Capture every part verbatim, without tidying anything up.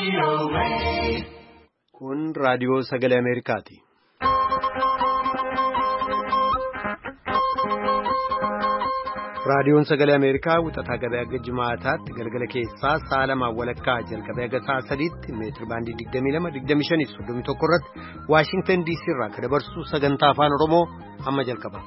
Kun raadiyoo sagalee Ameerikaati. Raadiyoon sagalee Ameerikaa wixataa gabaa jimaataatti galgala keessaa sa'a lamaan walakkaa jalqabee haga sa'a sadiitti meetira baandii digdamii lama digdamii shanii soddomii tokko irratti Waashingtan D C irraa kan dabarsu sagantaa afaan Oromoo amma jalqaba.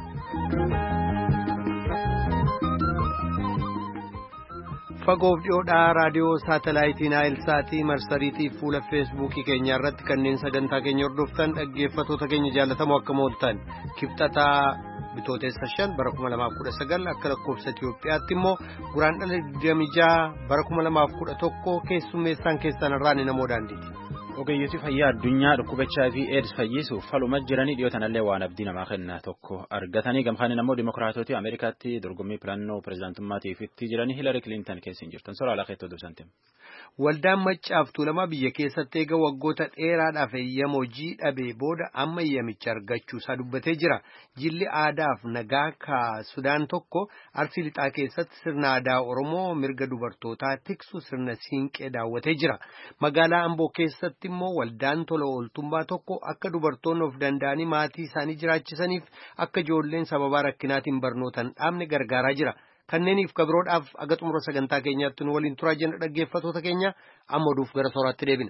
Fagoof dhiyoodhaa raadiyoo saatalaayitii Naayilsaatii marsariitii fuula feesbuukii keenya irratti kanneen sagantaa keenya hordoftan dhaggeeffatoota keenya jaallatamoo akka mooltan kibxataa bitootessa shan bara kuma lamaaf kudha sagal akka lakkoofsa Itiyoophiyaatti immoo guraandhala digdamii jaha bara kuma lamaaf kudha tokko keessummeessaan keessan irraan namoo daandiiti. Ogeeyyiin fayyaa addunyaa dhukkuba H I V AIDS fayyisuuf faluma jiranii dhiyootanallee waan abdii namaa kenna tokko argatanii gamkaaniin ammoo dimokiraatota Ameerikaatti dorgommii filannoo pirezidaantummaatiif itti jiranii Hillary Clinton keessa hin jirtan soraa lakeettoo dursanteem. Waldaan Maccaaf Tuulamaa biyya keessatti eega waggoota dheeraadhaaf eeyyama hojii dhabee booda amma eeyyamicha argachuu isaa dubbatee jira. Jilli aadaaf nagaa ka Sudaan tokko Arsii Lixaa keessatti sirna aadaa Oromoo mirga dubartootaa tiksu sirna siinqee daawwatee jira. Magaalaa Amboo keessatti immoo waldaan tola ooltummaa tokko akka dubartoonni of danda'anii maatii isaanii jiraachisaniif akka ijoolleen sababa rakkinaatiin barnootan dhaabne gargaaraa jira. Kanneeniif kabiroodhaaf aga xumura sagantaa keenyaatti nu waliin turaa jenna dhaggeeffatoota keenya amma oduuf gara sooraatti deebina.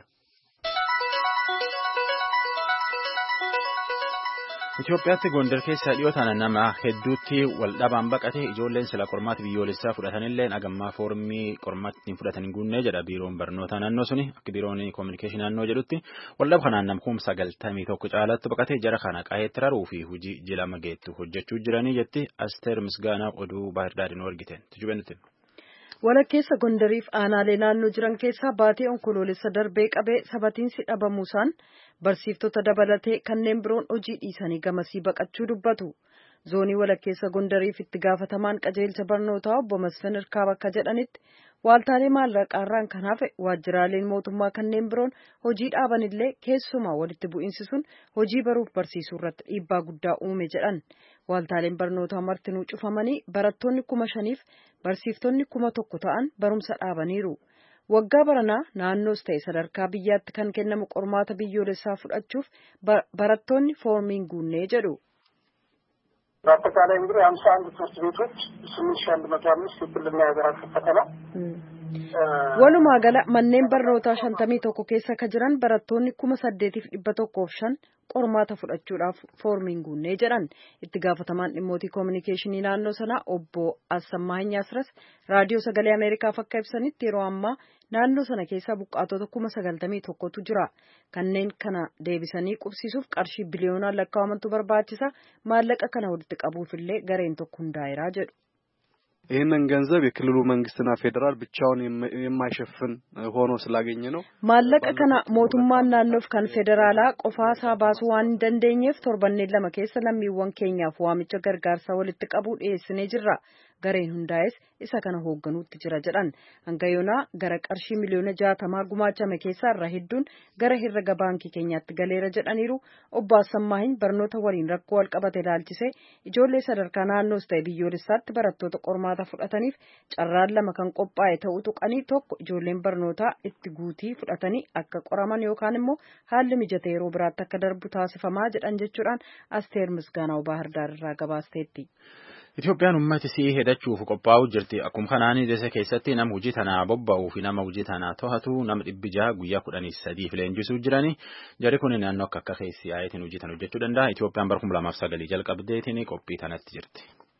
Itoophiyaatti Gondar keessa dhiyootaan nama hedduutti waldhabaan baqate ijoolleen sila qormaata biyyoolessaa fudhatanillee agammaa foormii qormaatti hin fudhatan guunnee jedha biiroon barnoota naannoo suni akka biiroon koominikeeshinii naannoo jedhutti waldhaba kanaan namkuum sagaltamii tokko caalatti baqate jara kana qaheetti raruu fi hojii jilama geettu hojjechuu jiranii jetti Asteer Misgaanaa oduu Baahirdaadhin argite tujubenutti. Walakkeessa Gondariif aanaalee naannoo jiran keessaa baatee onkoloolessa darbee qabee sabatiinsi dhabamuusaan barsiiftota dabalatee kanneen biroon hojii dhiisanii gamasii baqachuu dubbatu. Zoonii walakkeessa Gondariif itti gaafatamaan qajeelcha barnootaa obbo Masfin Irkaa bakka jedhanitti waaltaalee maallaqaarraan kan hafe waajjiraaleen mootummaa kanneen biroon hojii dhaabanillee keessumaa walitti bu'iinsi sun hojii baruuf barsiisuu irratti dhiibbaa guddaa uume jedhan. Waaltaaleen barnootaa martinuu cufamanii barattoonni kuma shaniif barsiiftonni kuma tokko ta'an barumsa dhaabaniiru. Waggaa baranaa naannoos ta'e sadarkaa biyyaatti kan kennamu qormaata biyyoolessaa fudhachuuf barattoonni foormiin guunnee jedhu. በአጠቃላይ እንግዲህ ሃምሳ አንድ ትምህርት ቤቶች ስምንት ሺህ አንድ መቶ አምስት የክልልና የሀገር አቀፍ ፈተና walumaa gala manneen barnootaa shantamii tokko keessa ka jiran barattoonni kuma saddeetiif dhibba tokkoof shan qormaata fudhachuudhaaf foormiin guunnee jedhan itti gaafatamaan dhimmootii koominikeeshinii naannoo sanaa obbo Assammaany Asras raadiyoo sagalee Ameerikaaf akka ibsanitti yeroo ammaa naannoo sana keessa buqqaatota kuma sagaltamii tokkotu jira kanneen kana deebisanii qubsiisuuf qarshii biliyoonaan lakkaa'amantu barbaachisa maallaqa kana walitti qabuufillee gareen tokko hundaa'eeraa jedhu. ይህንን ገንዘብ የክልሉ መንግስትና ፌደራል ብቻውን የማይሸፍን ሆኖ ስላገኘ ነው ማለቀ ከና ሞቱማን ናኖፍ ካን ፌደራላ ቆፋሳ ባስዋን ደንደኝፍ ቶርበኔ ለመከሰ ለሚወን ኬኛፍ ዋምቸ ገርጋርሳ ወልት ቀቡ ዴስኔ ጅራ gareen hundaa'es isa kana hoogganuutti jira jedhan hangayoonaa gara qarshii miliyoona jaatamaa gumaachame keessaa irra hedduun gara herrega baankii keenyaatti galeera jedhaniiru obbo Assammaany barnoota waliin rakkoo wal qabate ilaalchisee ijoollee sadarkaa naannoos ta'e biyyoolessaatti barattoota qormaata fudhataniif carraan lama kan qophaa'e ta'uu tuqanii tokko ijoolleen barnootaa itti guutii fudhatanii akka qoraman yookaan immoo haalli mijate yeroo biraatti akka darbu taasifamaa jedhan jechuudhaan Asteer Misgaanaa Baahirdaar irraa gabaasteetti. Itoophiyaan ummati sii hedachuuf qophaa'uu jirti. Akkuma kanaan dese keessatti nama hojii tanaa bobba'uu fi nama hojii tanaa to'atu nama dhibbi jaha guyyaa kudhanii sadiif leenjisuu jirani. Jarri kun naannoo akka akka keessi aayetiin hojii tan hojjechuu danda'a. Itoophiyaan bara kuma lamaaf sagalii jalqabdeetiin qophii tanatti jirti.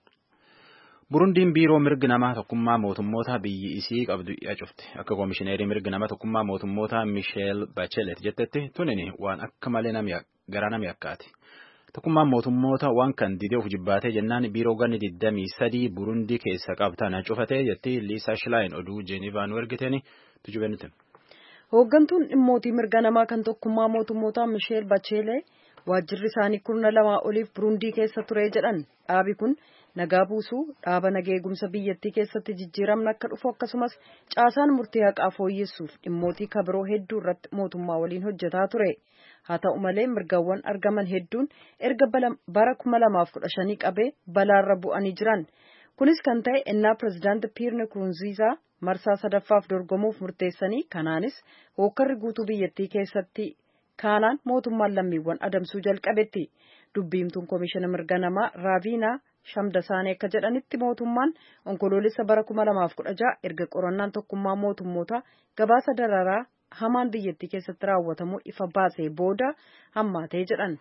Burundiin biiroo mirgi namaa tokkummaa mootummoota biyyi isii qabdu dhiyaa cufte. Akka koomishineerii mirgi namaa tokkummaa mootummoota Michelle Bachelet jettetti tunini waan akka malee garaa namni akkaati. Tokkummaan mootummoota waan kan didee of jibbaatee jennaan biiroo ganni digdamii sadii Burundii keessa qabatan cufatee jetti Liisa Shilaayin oduu Jeenivaa nu ergiteeni tujubenite. Hooggantuun dhimmootii mirga namaa kan tokkummaa mootummoota Michelle Bachelet waajjirri isaanii kurna lamaa oliif Burundii keessa ture jedhan dhaabi kun nagaa buusuu dhaaba nageegumsa biyyattii keessatti jijjiiramna akka dhufu akkasumas caasaan murtii haqaa fooyyessuuf dhimmootii kabiroo hedduu irratti mootummaa waliin hojjetaa ture. Haa ta'u malee mirgawwan argaman hedduun erga bara kuma lamaaf kudha shanii qabee balaarra bu'anii jiran. Kunis kan ta'e ennaa pirezidaantii Pierre Nkurunziisaa marsaa sadaffaaf dorgomuuf murteessanii kanaanis hookkarri guutuu biyyattii keessatti kaanaan mootummaan lammiiwwan adamsuu jalqabetti. Dubbiimtuun koomishina mirga namaa Raaviinaa Shamdasaanii akka jedhanitti mootummaan onkoloolessa bara kuma lamaaf kudha jaha erga qorannaan tokkummaa mootummoota gabaasa dararaa hamaan biyyattii keessatti raawwatamu ifa baasee booda hammaatee jedhan.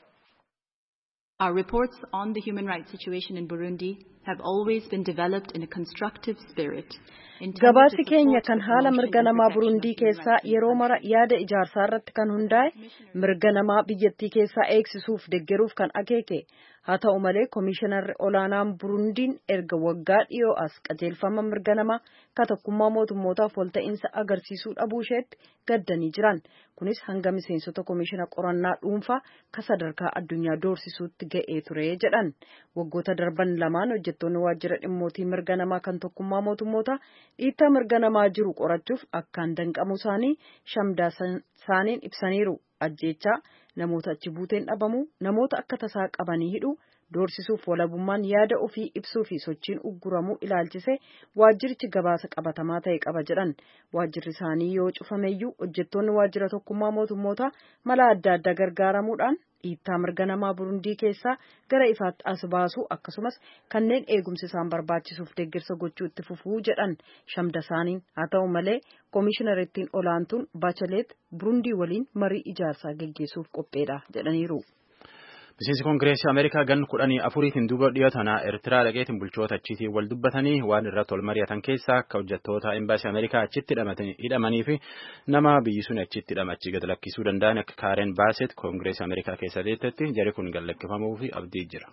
Our reports on the human rights situation in Burundi have always been developed in a constructive spirit. Gabaasi keenya kan haala mirga namaa Burundii keessaa yeroo mara yaada ijaarsaa irratti kan hundaa'e mirga namaa biyyattii keessaa eegsisuuf deeggaruuf kan akeeke. Haa ta'u malee Komishinarri Olaanaan Burundiin erga waggaa dhiyoo as qajeelfama mirga namaa ka tokkummaa mootummootaaf walta'iinsa agarsiisuu dhabuu isheetti gaddanii jiran. Kunis hanga miseensota komishina qorannaa dhuunfaa ka sadarkaa addunyaa doorsisuutti ga'ee ture jedhan. Waggoota darban lamaan hojjettoonni waajjira dhimmootii mirga namaa kan tokkummaa mootummootaa dhiittaa mirga namaa jiru qorachuuf akkaan danqamuu isaanii Shamdasaaniin ibsaniiru. Ajjeechaa namoota achi buuteen dhabamuu, namoota akka tasaa qabanii hidhuu, doorsisuuf walabummaan yaada ofii ibsuu fi sochiin ugguramuu ilaalchise waajjirichi gabaasa qabatamaa ta'e qaba jedhan. Waajjirri isaanii yoo cufameeyyuu hojjettoonni waajjira tokkummaa mootummootaa mala adda addaa gargaaramuudhaan dhiittaa mirga namaa Burundii keessaa gara ifaatti as baasuu akkasumas kanneen eegumsi isaan barbaachisuuf deeggarsa gochuu itti fufuu jedhan Shamdasaaniin. Haa ta'u malee Komishiinarittiin olaantuun Bachelet Burundii waliin marii ijaarsaa geggeessuuf qopheedha jedhaniiru. Miseensi Koongireesii Ameerikaa gan kudhanii afuriitiin duuba dhiyootanaa Eertiraa dhaqeetiin bulchoota achiitiin wal dubbatanii waan irratti wal mari'atan keessaa akka hojjettoota embaasii Ameerikaa achitti hidhamanii fi nama biyyi sun achitti hidhamachi gad lakkisuu danda'an akka Kaaren Baaset Koongireesii Ameerikaa keessa deettetti jari kun gad lakkifamuu fi abdii jira.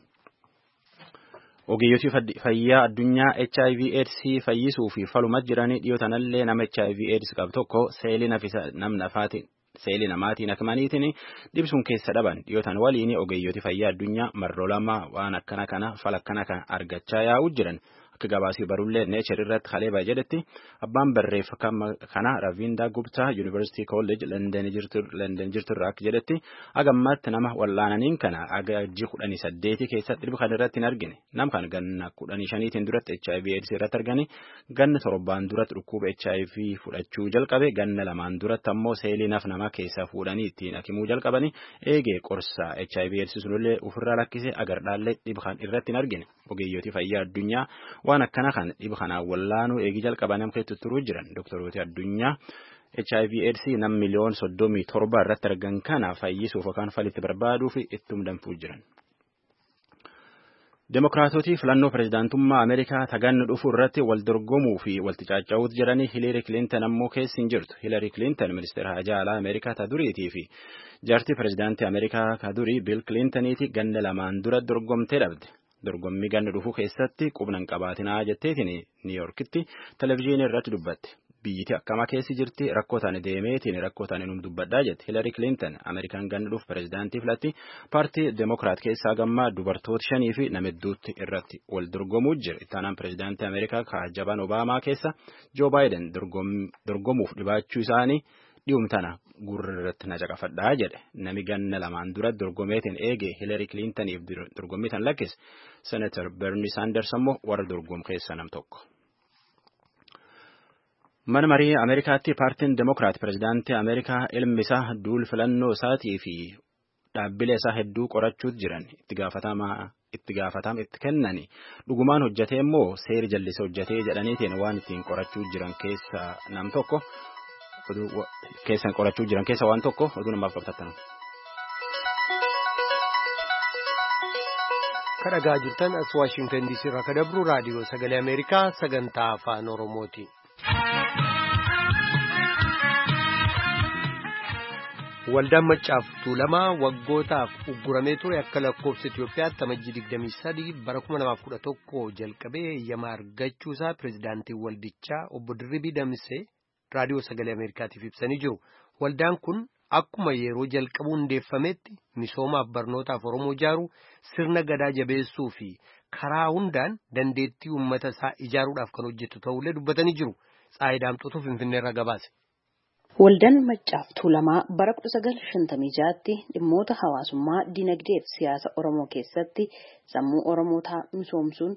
Ogeeyyotii fayyaa addunyaa H I V AIDS fayyisuu fi faluma jiranii dhiyootanallee nama H I V AIDS qabu tokko seelii nafisa namna afaatiin. Seelii namaatiin akkamaniitiin dhibsuun keessa dhaban dhiyootan waliin ogeeyyooti fayyaa addunyaa marroo lama waan akkana kana fala akkana kan argachaa yaa'uu jiran akka gabaasii barullee neechar irratti haleeba jedhetti abbaan barreeffama kana Raviindaa Guptaa Yuunivarsiitii Kolleej London jirturraa akka jedhetti agammaatti nama wallaananiin kana agajji kudhanii saddeetii keessatti dhibba kan irratti hin argine nam kan ganna kudhanii shaniitiin duratti H I V AIDS irratti argani ganna torbaan duratti dhukkuba H I V fudhachuu jalqabe ganna lamaan duratti ammoo seelii naf nama keessa fuudhanii ittiin akimuu jalqabanii eegee qorsa H I V AIDS sunillee ofirraa lakkisee agardhaallee dhibba kan irratti hin argine ogeeyyooti fayyaa addunyaa waan akkana kan dhibba kanaan wallaanuu eegii jalqaban nam keessatti turuu jiran doktorooti addunyaa H I V AIDS nam miliyoon soddomii torba irratti argan kana fayyisuuf yookaan falitti barbaaduu fi ittum danfuu jiran. Demokraatootii filannoo pirezidaantummaa Ameerikaa tagannu dhufu irratti wal dorgomuu fi walti caaca'uutu jiranii Hillary Clinton ammoo keessa hin jirtu. Hillary Clinton ministeera hajaa alaa Ameerikaa ta duriitii fi jaartii pirezidaantii Ameerikaa ka durii Bill Clintoniiti ganna lamaan dura dorgomtee dhabde. Dorgommii ganna dhufu keessatti qubnan qabaatinaa jetteetiin Niiyorkitti televezyiinii irratti dubbatte. Biyyiti akkama keessi jirti rakkootaan deemeetiin rakkootaan inni dubbadhaa jette Hillary Clinton Ameerikaan ganna dhufu pirezidaantii filatti paartii Demokiraat keessaa gammaa dubartoota shanii fi namidduutti irratti wal dorgomuu jira. Ittaanaan pirezidaantii Ameerikaa kaajabaan Obaamaa keessa Joe Biden dorgomuuf dhibaachuu isaanii dhiumtana gurra irratti na caqafadhaa jedhe. Nami ganna lamaan dura dorgomeetiin eege Hillary Clintoniif dorgommii tan lakkise Senator Bernie Sanders ammoo warra dorgomu keessa nam tokko. Mana marii Ameerikaatti paartiin Demokiraat pirezidaantii Ameerikaa ilmi isaa duul filannoo isaatii fi dhaabbilee isaa hedduu qorachuutu jiran itti gaafatamaa itti gaafatama itti kennani dhugumaan hojjetee immoo seeri jallise hojjetee jedhaniitiin waan ittiin qorachuu jiran keessa nam tokko keessan qorachuu jiran keessa waan tokko oduu namaaf qabatan. Kadhagaa jirtan as Waashingtan D C irraa ka dabru raadiyoo sagalee Ameerikaa sagantaa afaan Oromooti. Waldaan Maccaaf Tuulamaa waggootaaf ugguramee ture akka lakkoofsa Itoophiyaatti amajjii digdamii sadii bara kuma lamaaf kudha tokko jalqabee eeyyama argachuusaa pirezidaantii waldichaa obbo Dirribii Damsee raadiyoo sagalee Ameerikaatiif ibsanii jiru. Waldaan kun akkuma yeroo jalqabuu hundeeffametti misoomaaf barnootaaf Oromoo ijaaruu sirna gadaa jabeessuu fi karaa hundaan dandeettii uummata isaa ijaaruudhaaf kan hojjetu ta'ullee dubbatanii jiru. Tsaayidaamxotuu Finfinneerraa gabaase. Waldaan Maccaaf Tuulamaa bara kudha sagal shantamii ja'atti dhimmoota hawaasummaa, dinagdee fi siyaasa Oromoo keessatti sammuu Oromootaa misoomsuun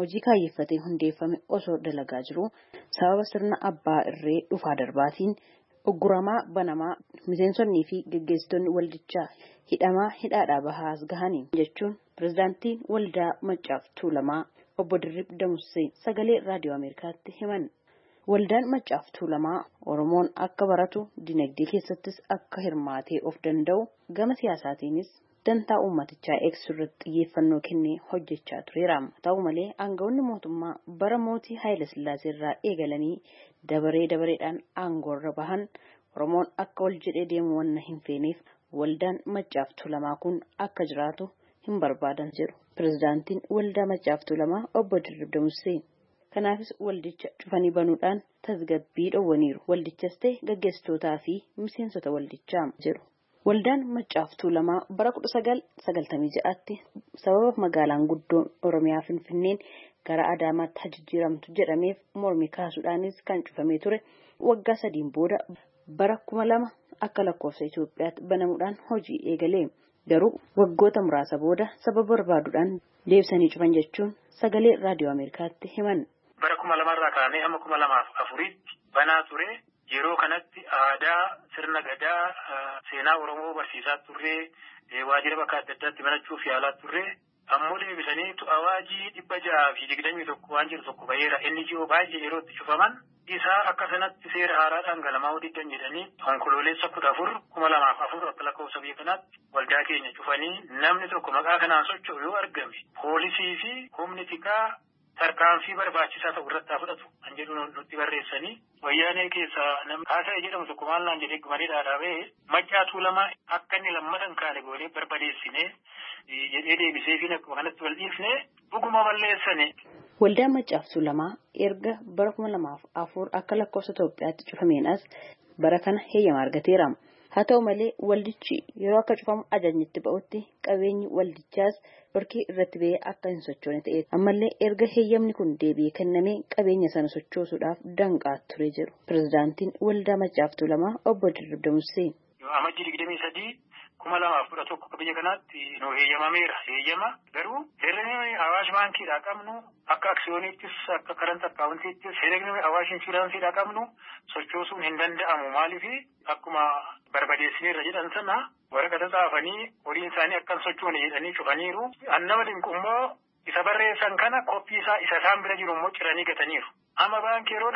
hojii kaayeffatee hundeeffame osoo dalagaa jiru sababa sirna abbaa irree dhufaa darbaatiin ugguramaa banamaa miseensonnii fi gaggeessitoonni waldichaa hidhamaa hidhaadhaa bahaas gahanii jechuun pirezidaantiin waldaa Maccaaf Tuulamaa obbo Dirrib Damusee sagalee raadiyoo Ameerikaatti himan. Waldaan Maccaaf Tuulamaa Oromoon akka baratu dinagdee keessattis akka hirmaatee of danda'u gama siyaasaatiinis dantaa uummatichaa eegsisuu irratti xiyyeeffannoo kennee hojjechaa tureera. Ta'u malee aangawoonni mootummaa bara mootii Haayile Sillaasee irraa eegalanii dabaree dabareedhaan aangoorra bahan Oromoon akka wal jedhee deemu wanna hin feeneef waldaan Maccaaf Tuulamaa kun akka jiraatu hin barbaadan jedhu pirezidaantiin waldaa Maccaaf Tuulamaa obbo Dirrib Damusee. Kanaafis waldicha cufanii banuudhaan tasgabbii dhowwaniiru. Waldichas ta'e gaggeessitootaa fi miseensota waldichaa jedhu. Waldaan Maccaaf Tuulamaa bara kudha sagal sagaltamii ja'aatti sababa magaalaan guddoon Oromiyaa Finfinneen gara Adaamaatti jijjiiramtu jedhameef mormii kaasuudhaanis kan cufamee ture. Waggaa sadiin booda bara kuma lama akka lakkoofsa Itoophiyaatti banamuudhaan hojii eegalee. Garuu waggoota muraasa booda sababa barbaaduudhaan deebisanii cufan jechuun sagalee raadiyoo Ameerikaatti himan. Bara kuma lamarraa kaanee hamma kuma lamaaf afuriitti banaa ture. Yeroo kanatti aadaa sirna gadaa seenaa Oromoo barsiisaa turree waajjira bakka adda addaatti banachuuf yaalaa turree ammoo deebisanii awaajii dhibba jaha fi digdamii tokko waan jiru tokko baheera. Inni ji'oo baay'ee yeroo itti cufaman isaa akka sanatti seera haaraadhaan galamaa diddan jedhanii onkoloolessa kudha afur kuma lamaaf afur akka lakkoofsa biyya kanaatti waldaa keenya cufanii namni tokko maqaa kanaan socho'u yoo argame poolisii fi humni tikaa tarkaanfii barbaachisaa ta'u irratti fudhatu kan jedhu nutti barreessanii wayyaanee keessaa namni haasa'e jedhamu tokko maal naan jedhee gumaanii dhaadhaabee Maccaa Tuulamaa akka inni lammatan kaane goonee barbadeessinee jedhee deebisee fi akkuma kanatti wal dhiifnee dhuguma balleessane. Waldaan Maccaaf Tuulamaa erga bara kuma lamaaf afur akka lakkoofsa Itoophiyaatti cufameen as bara kana heeyyama argateera. Haa ta'u malee waldichi yeroo akka cufamu ajajni itti ba'utti qabeenyi waldichaas dhorkii irratti ba'ee akka hin sochoone ta'e. Ammallee erga heeyyamni kun deebi'ee kennamee qabeenya sana sochoosuudhaaf danqaa ture jedhu pirezidaantiin waldaa Maccaaf Tuulamaa obbo Dirrib Damusee. Amajjii digdamii sadii kuma lamaaf kudha tokko biyya kanaatti nu heeyyamameera. Heeyyama garuu herregni Awaash baankiidhaa qabnu akka aksiyooniittis akka karanta akkaawuntiittis herregni Awaash inshuraansiidhaa qabnu sochoosuun hin danda'amu. Maaliif akkuma barbadeessineerra jedhan sana waraqata xaafanii horiin isaanii akka hin sochoone jedhanii cufaniiru. Annama dinqu immoo isa barreessan kana koppii isaa isa isaan bira jiru immoo ciranii gataniiru. Amma baankii yeroo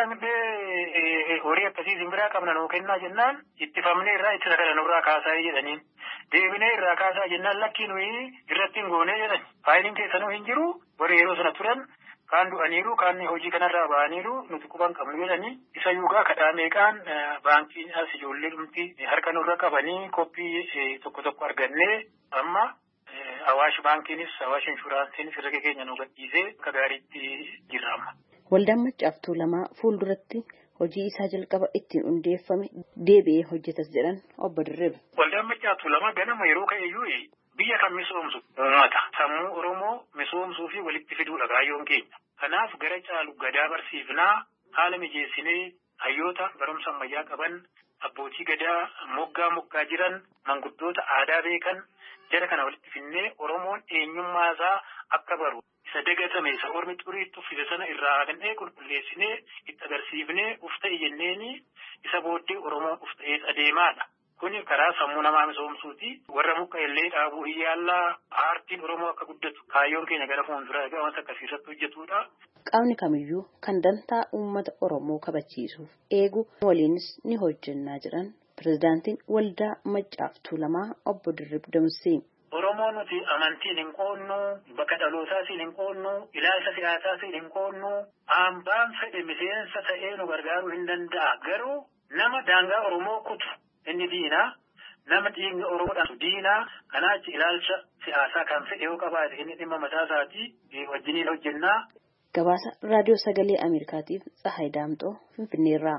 dhaqnee horii akkasii simbiraa qabna nuu kennaa jennaan ittifamnee irraa itti sagala nurraa kaasaa jedhaniin deebinee irraa kaasaa jennaan lakkii nuyi irratti hin goonee jedhan faayiliin keessanuu hin jiru warri yeroo sana turan kaan du'aniiru kaan hojii kanarraa ba'aniiru nuti quban qabnu jedhanii isa yuugaa kadhaa meeqaan baankiin as ijoollee dhumti harka nurra qabanii koppii tokko tokko argannee amma Awaash baankiinis Awaash inshuraansiinis herrega keenya nu gadhiisee akka gaariitti jirra amma. Waldaan Maccaaf Tuulamaa fuulduratti hojii isaa jalqaba ittiin hundeeffame deebi'ee hojjetas jedhan obbo Dirrib. Waldaan Maccaaf Tuulamaa ganama yeroo ka'eeyyuu biyya kan misoomsu uummata sammuu Oromoo misoomsuu fi walitti fiduudha kaayyoon keenya. Kanaaf gara caalu gadaa barsiifnaa haala mijeessinee hayyoota barumsa ammayyaa qaban abbootii gadaa moggaa moggaa jiran manguddoota aadaa beekan jara kana walitti finnee Oromoon eenyummaa isaa akka baru. Isa dagatame isa ormi xuriitti uffise sana irraa haqannee qulqulleessinee itti agarsiifnee uf ta'e jenneeni isa booddee Oromoon uf ta'ee adeemaadha. Kuni karaa sammuu namaa misoomsuuti. Warra muka illee dhaabuu hiyyaallaa aartiin Oromoo akka guddatu kaayyoon keenya gara fuulduraa egaa wanta akkasiirratti hojjetudha. Qaamni kamiyyuu kan dantaa uummata Oromoo kabachiisuuf eegu waliinis ni hojjennaa jedhan pirezidaantiin waldaa Maccaaf Tuulamaa obbo Dirrib Damusee. Oromoo nuti amantiin hin qoonnu, bakka dhalootaas hin qoonnu, ilaalcha siyaasaas hin qoonnu, hambaan fedhe miseensa ta'ee nu gargaaruu hin danda'a. Garuu nama daangaa Oromoo kutu inni diinaa, nama dhiigni Oromoodhaan diinaa, kanaachi ilaalcha siyaasaa kan fedhe yoo qabaate inni dhimma mataa isaatii wajjiniin hojjennaa. Gabaasa Raadiyoo Sagalee Ameerikaatiif Tsahaay Daamxoo Finfinneerraa.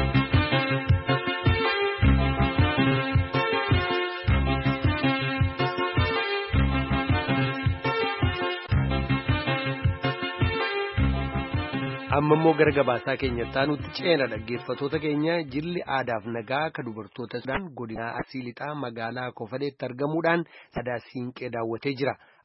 amma immoo gara gabaasaa keenyatti nutti ceena dhaggeeffatoota keenya jilli aadaaf nagaa ka dubartoota Sudaan godina Arsii Lixaa magaalaa Kofadeetti argamuudhaan sadaa siinqee daawwatee jira.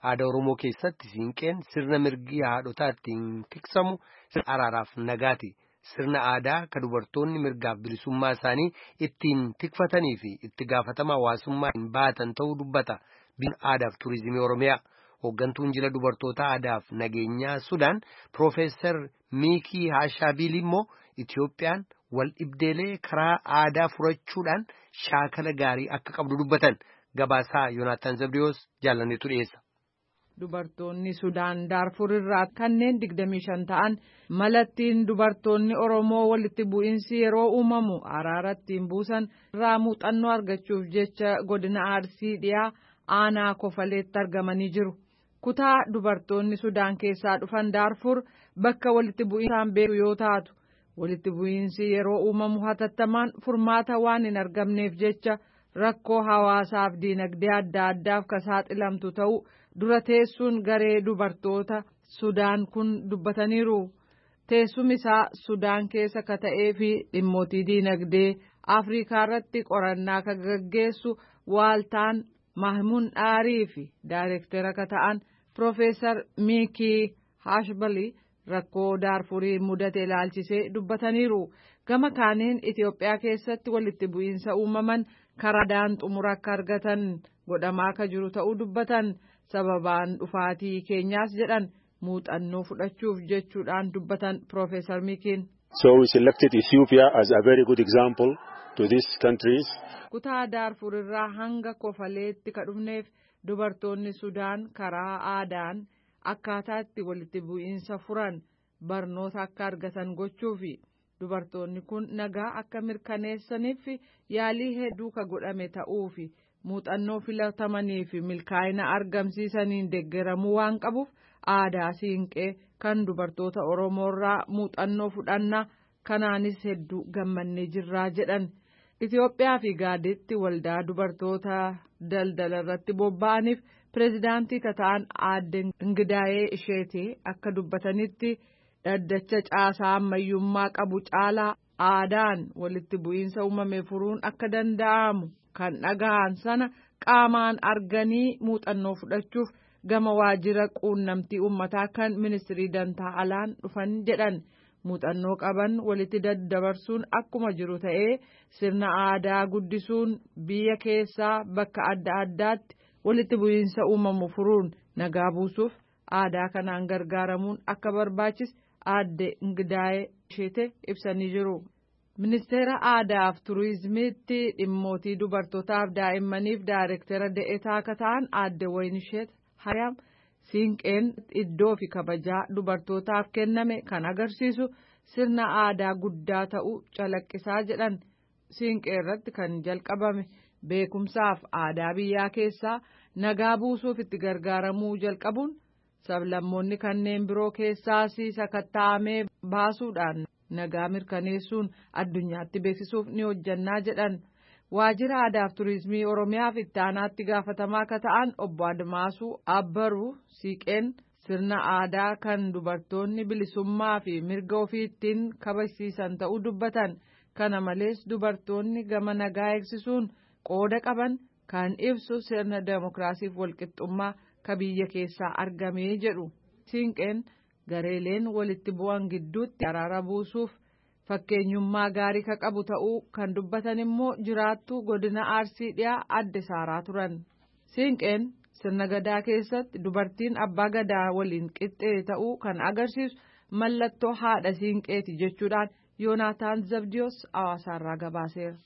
Aadaa Oromoo keessatti siinqeen sirna mirgi haadhotaa ittiin tiksamu sirna araaraaf nagaati. Sirna aadaa kan dubartoonni mirgaaf bilisummaa isaanii ittiin tikfatanii fi itti gaafatama hawaasummaa hin baatan ta'uu dubbata. Biiroon Aadaaf Turizimii Oromiyaa. Hooggantuun jila dubartoota aadaaf nageenyaa Sudaan Piroofeesar Miikii Haashaabiil immoo Itiyoophiyaan wal dhibdeelee karaa aadaa furachuudhaan shaakala gaarii akka qabdu dubbatan. Gabaasaa Yoonaataan Zabdiyoos jaalanneetu dhiyeessa. Dubartoonni Sudaan Daarfur irraa kanneen digdamii shan ta'an malattiin dubartoonni Oromoo walitti bu'iinsi yeroo uumamu araara ittiin buusan irraa muuxannoo argachuuf jecha godina Arsii dhiyaa aanaa Kofaleetti argamanii jiru. Kutaa dubartoonni Sudaan keessaa dhufan Daarfur bakka walitti bu'iinsaan beeku yoo taatu walitti bu'iinsi yeroo uumamu hatattamaan furmaata waan hin argamneef jecha rakkoo hawaasaaf diinagdee adda addaaf ka saaxilamtu ta'uu dura teessuun garee dubartoota Sudaan kun dubbataniiru. Teessumni isaa Sudaan keessa ka ta'ee fi dhimmootii diinagdee Afrikaa irratti qorannaa ka gaggeessu waaltaan Mahmuud Dhaarii fi daayireektara ka ta'an Piroofeesar Miikii Haashaabiil rakkoo Daarfurii mudate ilaalchisee dubbataniiru. Gama kaaniin Itiyoophiyaa keessatti walitti bu'iinsa uumaman karaadhaan xumura akka argatan godhamaa ka jiru ta'uu dubbatan. Sababaan dhufaatii keenyaas jedhan muuxannoo fudhachuuf jechuudhaan dubbatan Piroofeesar Miikiin. So we selected Ethiopia as a very good example to these countries. Kutaa Daarfur irraa hanga Kofaleetti ka dhufneef dubartoonni Sudaan karaa aadaan akkaataa itti walitti bu'iinsa furan barnoota akka argatan gochuufi dubartoonni kun nagaa akka mirkaneessaniif yaalii hedduu ka godhame ta'uufi muuxannoo filatamanii fi milkaa'ina argamsiisaniin deeggaramuu waan qabuuf aadaa siinqee kan dubartoota Oromoo irraa muuxannoo fudhannaa kanaanis hedduu gammannee jirraa jedhan. Itiyoophiyaa fi Gaaditti waldaa dubartoota daldala irratti bobba'aniif pireezidaantii ka ta'an aadde Ingidaayee Isheetee akka dubbatanitti dhaddacha caasaa ammayyummaa qabu caalaa aadaan walitti bu'iinsa uumame furuun akka danda'amu kan dhaga'an sana qaamaan arganii muuxannoo fudhachuuf gama waajjira quunnamtii uummataa kan ministirii dantaa alaan dhufan jedhan. Muuxannoo qaban walitti daddabarsuun akkuma jiru ta'ee sirna aadaa guddisuun biyya keessaa bakka adda addaatti walitti bu'iinsa uumamu furuun nagaa buusuuf aadaa kanaan gargaaramuun akka barbaachise aadde Ingidaayee Isheetee ibsanii jiru. Ministeera Aadaaf Turizimiitti dhimmootii dubartootaaf daa'immaniif daayireektara da'eetaa akka ta'an aadde Wayinisheet Hayam. Siinqeen iddoo fi kabajaa dubartootaaf kenname kan agarsiisu sirna aadaa guddaa ta'uu calaqqisaa jedhan. Siinqee irratti kan jalqabame beekumsaaf aadaa biyyaa keessaa nagaa buusuuf itti gargaaramuu jalqabuun sablammoonni kanneen biroo keessaas sakatta'amee baasuudhaan nagaa mirkaneessuun addunyaatti beeksisuuf ni hojjannaa jedhan. Waajjira Aadaaf Turizimii Oromiyaaf itti aanaatti gaafatamaa akka ta'an obbo Admaasuu Abbaruu Siiqeen sirna aadaa kan dubartoonni bilisummaa fi mirga ofii ittiin kabajsiisan ta'uu dubbatan. Kana malees dubartoonni gama nagaa eegsisuun qooda qaban kan ibsu sirna demokiraasiif walqixxummaa ka biyya keessaa argamee jedhu. Siinqeen gareeleen walitti bu'an gidduutti araara buusuuf fakkeenyummaa gaarii ka qabu ta'uu kan dubbatan immoo jiraattuu godina Arsii dhiyaa adde Saaraa turan. Siinqeen sirna gadaa keessatti dubartiin abbaa gadaa waliin qixxee ta'uu kan agarsiisu mallattoo haadha siinqeeti jechuudhaan Yoonaataan Zabdiyoos Hawaasaarraa gabaaseera.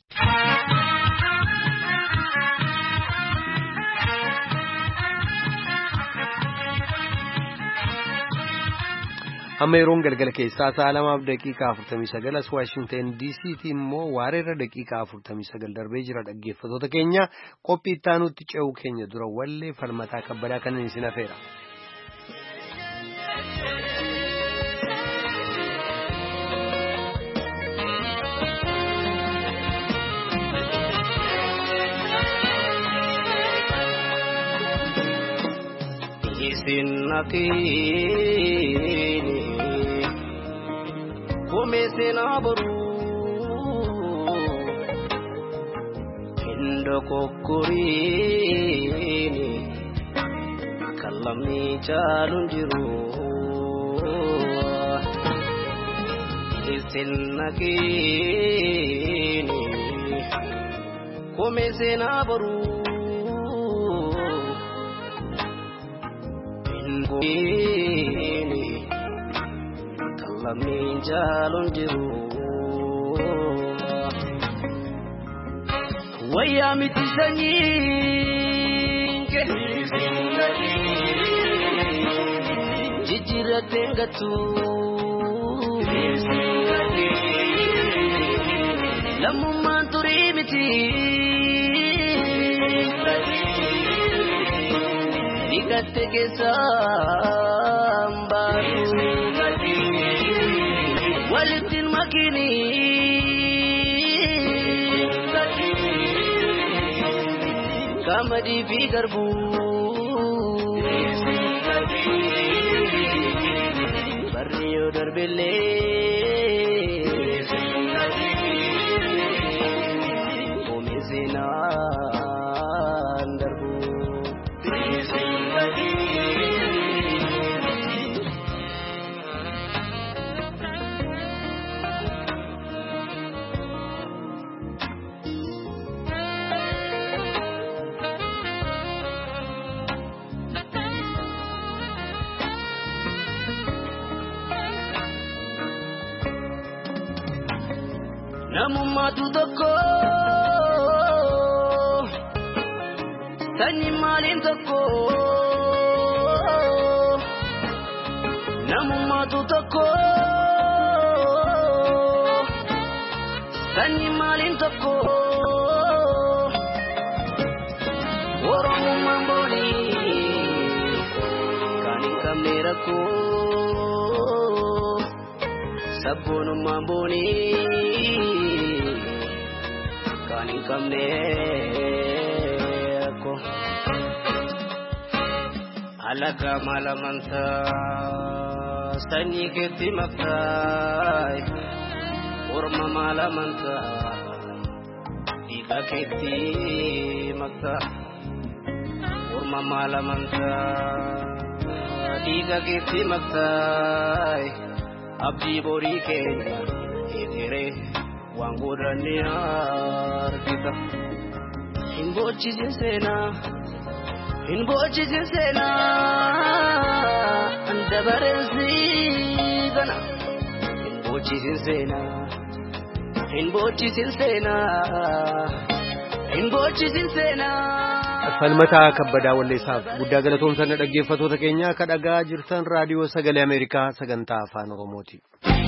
Amma yeroon galgala keessaa sa'a lamaaf daqiiqaa afurtamii sagal as Waashingteen diisiitii immoo waareerra daqiiqaa afurtamii sagal darbee jira. Dhaggeeffattoota keenya qophii itti aanutti ce'uu keenya dura wallee falmataa kabbadaa kanan isin hafeera. Sinnatini come senaburu indo kokkurini kallamni caalun jiru isin nakini kome sena baru ingini kallamni caalun jiru waya mitisanyi jijira tengatu lamu manturi miti dikatte ke sambaru walitin makini kamadi fi garbu barriyo darbele omezina darbu namumatu tokko sanyi maalin tokko namumatu tokko sanyi maalin tokko oromummaan boonii kan hin qabne rakkoo sabboonummaan boonii kanin kamne ko alaka malamanta sanyi ketti maktai orma malamanta diga ketti makta orma malamanta diga ketti maktai abdi bori kenya etere wangurani arkita inbochi jinsena inbochi jinsena andabarensi gana inbochi jinsena inbochi jinsena inbochi jinsena falmata kabbada walleessaaf guddaa galatoomsan dhaggeeffattoota keenya ka dhagaa jirtan raadiyoo sagalee Ameerikaa sagantaa afaan Oromooti.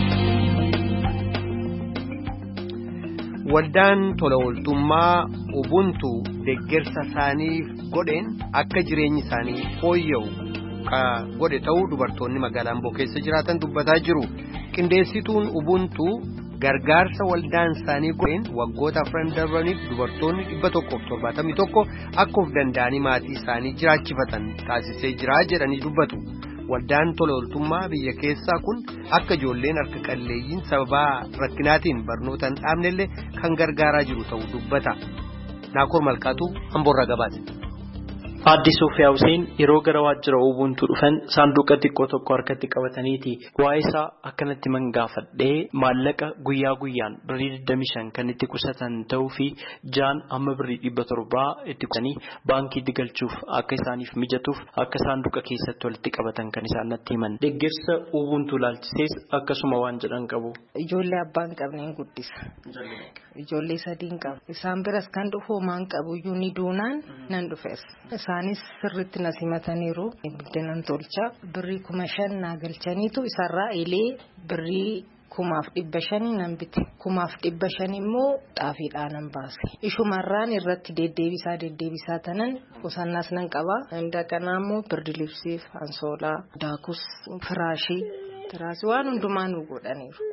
Waldaan tola ooltummaa Ubuntu deeggarsa isaanii godheen akka jireenyi isaanii fooyya'u ka godhe ta'uu dubartoonni magaalaa Amboo keessa jiraatan dubbataa jiru. Qindeessituun Ubuntu gargaarsa waldaan isaanii godheen waggoota afran darbaniif dubartoonni dhibba tokkoof torbaatamii tokko akka of danda'anii maatii isaanii jiraachifatan taasisee jira jedhanii dubbatu. Waldaan tola ooltummaa biyya keessaa kun akka ijoolleen harka qalleeyyiin sababa rakkinaatiin barnoota hin dhaabnellee kan gargaaraa jiru ta'uu dubbata. Naakoor Malkaatu Amboorraa gabaase. Aadde Sofiyaa Hussein yeroo gara waajjira Ubuntu dhufan saanduqa xiqqoo tokko harkatti qabataniiti. Waa'ee isaa akkanatti mangaafadhee maallaqa guyyaa guyyaan birrii digdamii shan kan itti qusatan ta'uu fi jaan amma birrii dhibba torbaa itti qusanii baankiitti galchuuf akka isaaniif mijatuuf akka saanduqa keessatti walitti qabatan kan isaan natti himan. Deeggarsa Ubuntu laalchisees akkasuma waan jedhan qabu. Ijoollee abbaan qabneen guddisa. Ijoollee sadiin qabu. Isaan biras kan dhufu maan qabu iyyuu ni duunaan nan dhufees. Isaanis sirriitti na simataniiru. Biddeenan tolcha birrii kuma shan naa galchaniitu isarraa ilee birrii kumaaf dhibba shanii nan bite. Kumaaf dhibba shan immoo xaafiidhaan baase. Ishumarraan irratti deddeebisaa deddeebisaa tanan qusannaas nan qaba. Inda kanaa immoo birdi libsiif ansoolaa daakus firaashii tiraasii waan hundumaa nu godhaniiru.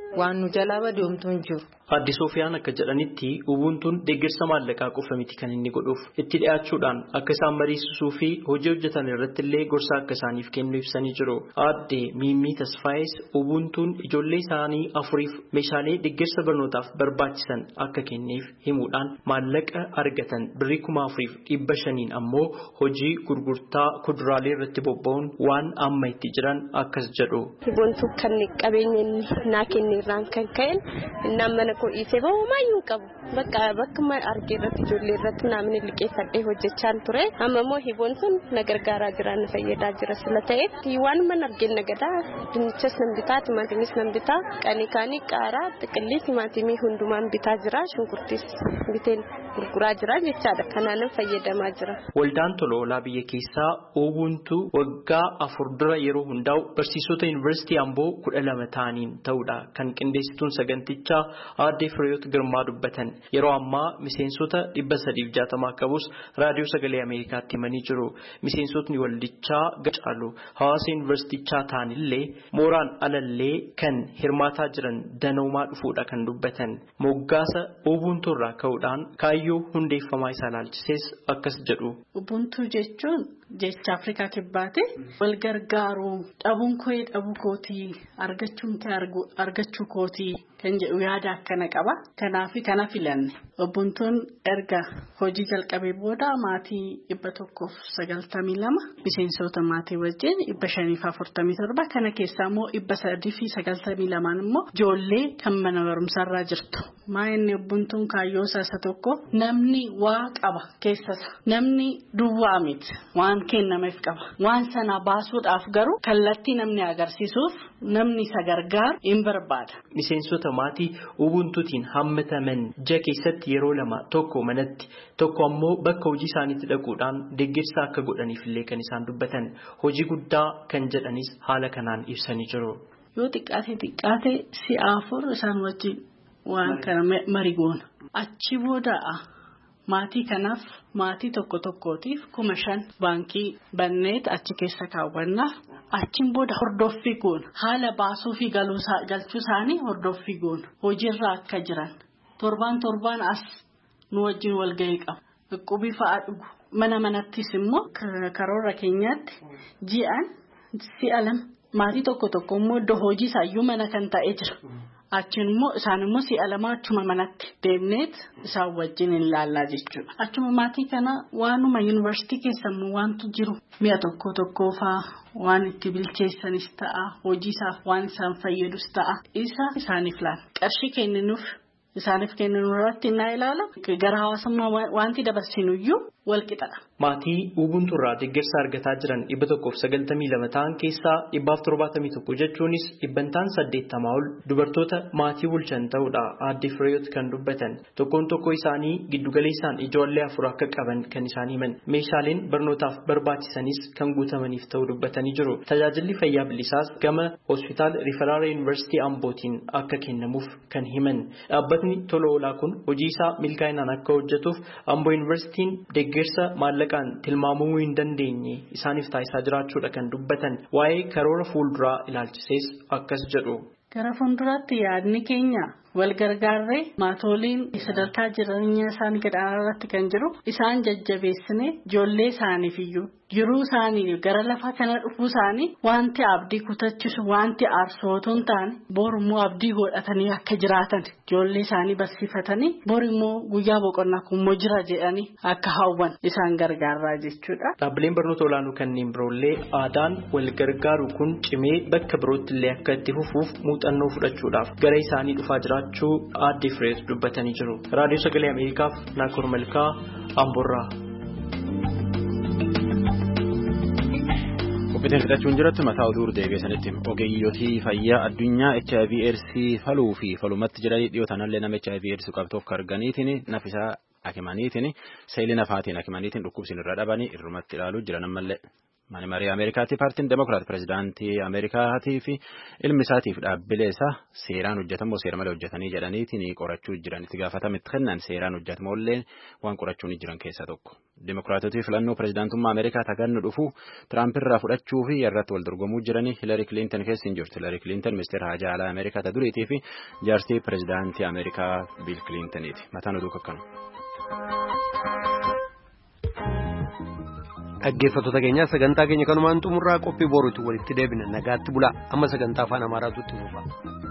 waan nu jalaa badeemtu hin jiru. Aadde Soofiyaan akka jedhanitti Ubuntuun deeggarsa maallaqaa qofa miti kan inni godhuuf itti dhi'aachuudhaan akka isaan mariisisuu fi hojii hojjetan irratti illee gorsa akka isaaniif kennu ibsanii jiru. Aadde Miimii Tasfaayis Ubuntuun ijoollee isaanii afuriif meeshaalee deeggarsa barnootaaf barbaachisan akka kenneef himuudhaan maallaqa argatan birrii kuma afuriif dhibba shaniin ammoo hojii gurgurtaa kuduraalee irratti bobba'uun waan amma itti jiran akkas jedhu. Ubuntuun kan qabeenya naa kenne irraan kan ka'een namni ko dhiisee bahu maayyuu qabu bakka bakka argee irratti ijoollee irratti namni liqeeffadhee hojjechaa ture amma immoo Ubuntuun na gargaaraa jira na fayyadaa jira sila ta'eef waan man argeen nagadaa dinnichas nan bitaa timaatimis nan bitaa qanii kaanii qaaraa xiqqillii timaatimii hundumaan bitaa jira shunkurtis biteen gurguraa jira jechaadha kanaan fayyadamaa jira. Waldaan tola oolaa biyya keessaa Ubuntu waggaa afur dura yeroo hundaa'u barsiisota yuunivarsiitii Amboo kudha lama ta'aniin ta'uudha kan qindeessituun sagantichaa Aadde Fireeyoot Girmaa dubbatan yeroo ammaa miseensota dhibba sadiif jaatamaa qabus raadiyoo sagalee Ameerikaatti himanii jiru. Miseensotni waldichaa gacaalu hawaasa yuunivarsiitichaa ta'anillee mooraan alallee kan hirmaataa jiran danoomaa dhufuudha kan dubbatan. Moggaasa Ubuntu irraa ka'uudhaan kaayyoo hundeeffamaa isaa ilaalchisees akkas jedhu. Ubuntu jechuun jecha Afrikaa kibbaate wal gargaaruu dhabuun koo dhabuu kootii argachuun kee argachuu kootii kan jedhu yaada akkana qaba. Kanaaf kana filanne Ubuntuun erga hojii jalqabee booda maatii dhibba tokkoof sagaltamii lama miseensota maatii wajjin dhibba shaniif afurtamii torba kana keessaa immoo dhibba sadii fi sagaltamii lamaan immoo ijoollee kan mana barumsaarraa jirtu. Maayinni Ubuntuun kaayyoo isa tokko namni waa qaba keessasa namni duwwaa miti waan kennameef qaba waan sana baasuudhaaf garuu kallattii namni agarsiisuuf namni isa gargaaru hin barbaada. Miseensota maatii Ubuntuutiin hammataman ji'a keessatti yeroo lama tokko manatti tokko ammoo bakka hojii isaaniitti dhaquudhaan deeggarsa akka godhaniif illee kan isaan dubbatan hojii guddaa kan jedhanis haala kanaan ibsanii jiru. Yoo xiqqaate xiqqaate si'a afur isaan wajjin waan kana marigoona achi booda maatii kanaaf maatii tokko tokkootiif kuma shan baankii banneet achi keessa kaawwannaaf achiin booda hordoffii goona haala baasuu fi galchuu isaanii hordoffii goona hojiirra akka jiran torbaan torbaan as nu wajjin walgahii qabu dhukkubbii fa'aa dhugu mana manattis immoo karoora keenyaatti ji'aan si'a lama maatii tokko tokko immoo iddoo hojii isaayyuu mana kan ta'ee jira. Achiin immoo isaan immoo si'a lama achuma manatti deemneet isaan wajjin hin laallaa jechuudha. Achuma maatii kana waanuma yuunivarsiitii keessa immoo waantu jiru mi'a tokko tokkoo fa'aa waan itti bilcheessanis ta'a hojii isaaf waan isaan fayyadus ta'a isa isaaniif laala. Qarshii kenninuuf isaaniif kenninuu irratti naa ilaala gara hawaasummaa wanti dabarsinuyyuu wal qixadha. Maatii Ubuntu irraa deeggarsa argataa jiran dhibba tokkoof sagaltamii lama ta'an keessaa dhibbaaf torbaatamii tokko jechuunis dhibbantaan saddeettamaa ol dubartoota maatii bulchan ta'uudha Aadde Fireeyoot kan dubbatan. Tokkoon tokko isaanii giddugaleessaan ijoollee afur akka qaban kan isaan himan. Meeshaaleen barnootaaf barbaachisanis kan guutamaniif ta'uu dubbatanii jiru. Tajaajilli fayyaa bilisaas gama hospitaala Riferaal Yuunivarsiitii Ambootiin akka kennamuuf kan himan. Dhaabbatni tola oolaa kun hojii isaa milkaa'inaan akka hojjetuuf Amboo Yuunivarsiitiin deeggarsa maallaqa kan tilmaamamuu hin dandeenye isaaniif taasisaa jiraachuudha kan dubbatan waa'ee karoora fuulduraa ilaalchisees akkas jedhu. Gara fuulduraatti yaadni keenya wal gargaarree maatoliin sadarkaa jireenya isaanii gadaanaa irratti kan jiru isaan jajjabeessine ijoollee isaaniif iyyuu jiruu isaanii gara lafa kana dhufuu isaanii wanti abdii kutachisu wanti aarsootuun ta'an borummoo abdii godhatanii akka jiraatan ijoollee isaanii barsiifatanii borummoo guyyaa boqonnaa kummoo jira jedhanii akka hawwan isaan gargaaraa jechuudha. Dhaabbileen barnoota olaanoo kanneen biroollee aadaan wal gargaaru kun cimee bakka birootti illee akka itti fufuuf muuxannoo fudhachuudhaaf gara isaanii dhufaa jiraachuu Aadde Fireeyoot dubbatanii jiru. Raadiyoo Sagalee Ameerikaaf Naakoor Malkaa Amboorraa. Qophiitiin fixachuun jiratti mataa oduu deebiisanitti ogeeyyotii fayyaa addunyaa H I V AIDS faluu fi falumatti jedhanii dhiyootanallee nama H I V AIDS qabdu akka arganiitiin nafisaa akimaniitiin seelii nafaatiin akimaniitiin dhukkubsiin irra dhabanii irrumatti ilaaluu jiran ammallee. Mani marii Ameerikaatti paartiin Demokiraat pirezidaantii Ameerikaatii fi ilmi isaatiif dhaabbilee isaa seeraan hojjetamoo seera malee hojjetanii jedhaniitiin qorachuu jiran itti gaafatamitti kennan seeraan hojjetamoollee waan qorachuu ni jiran keessaa tokko. Demokiraatotii filannoo pirezidaantummaa Ameerikaa tagannu dhufu Tiraampiirraa fudhachuu fi irratti wal dorgomuu jiranii Hilarii Kilinton keessa hin jirtu. Hilarii Kilinton ministeera haajaa alaa Ameerikaa ta duriitii fi jaartii pirezidaantii Ameerikaa Biil Kilintoniiti. Mataan oduu kakkanu. Dhaggeeffattoota keenya sagantaa keenya kanumaan xumurraa qophii boruutti walitti deebina nagaatti bulaa amma sagantaa afaan Amaaraatu itti fufa.